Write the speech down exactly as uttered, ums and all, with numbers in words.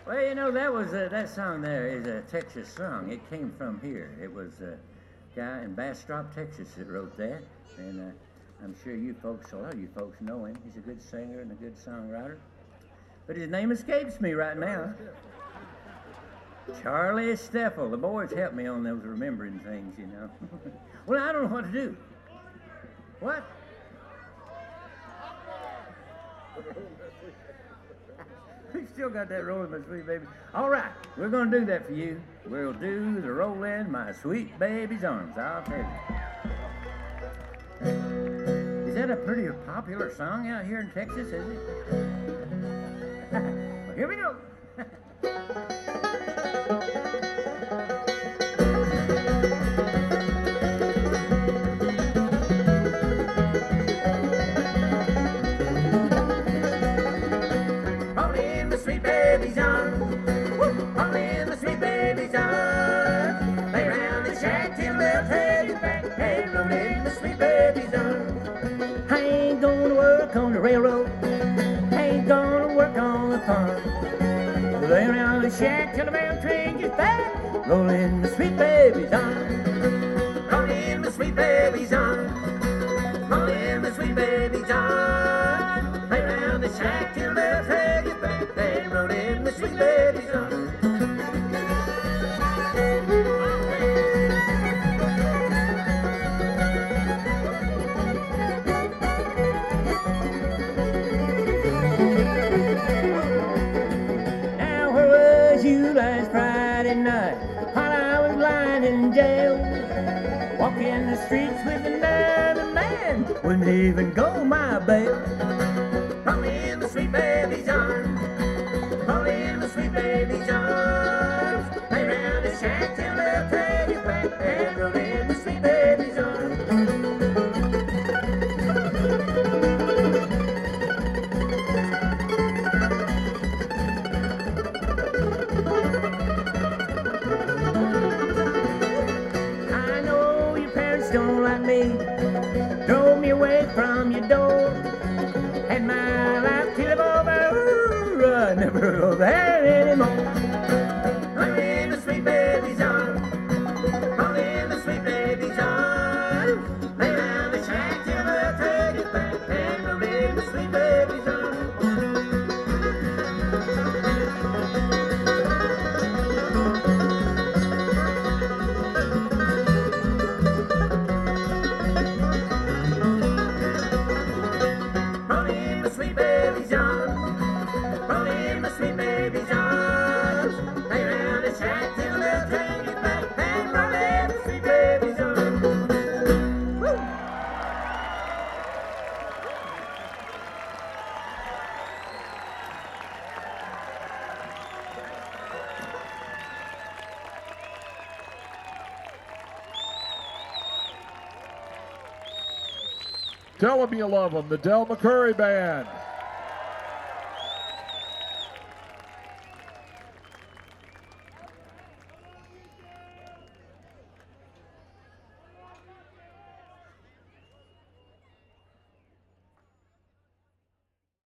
Well, you know, that was uh, that song there is a Texas song. It came from here. It was a guy in Bastrop, Texas that wrote that. And uh, I'm sure you folks, a lot of you folks know him. He's a good singer and a good songwriter. But his name escapes me right now. Charlie Steffel. The boys help me on those remembering things, you know. Well, I don't know what to do. What? We still got that rolling, my sweet baby. All right, we're going to do that for you. We'll do the roll in my sweet baby's arms. I'll tell you. Is that a pretty popular song out here in Texas, is it? Well, here we go. On the railroad, ain't gonna work on the farm. Lay around the shack till the mail train gets back. Roll in my sweet baby's arms. Roll in my sweet baby's arms. Roll in my sweet baby's arms. Lay around the shack till the mail train gets back. Hey, roll in my sweet baby's arms. Last Friday night, while I was lying in jail, walking the streets with another man, wouldn't even go my bail. Roll in the sweet baby's arms, roll in the sweet baby's arms, lay round the shack till they'll take you back, and roll in the sweet baby's arms. Don't like me, drove me away from your door, had my life to live over. Ooh, I never go there anymore. Roll in the sweet baby's arms, roll in the sweet baby's arms, lay down the shack till they'll take it back, and roll in the sweet baby's arms. Tell them you love them, the Del McCoury Band.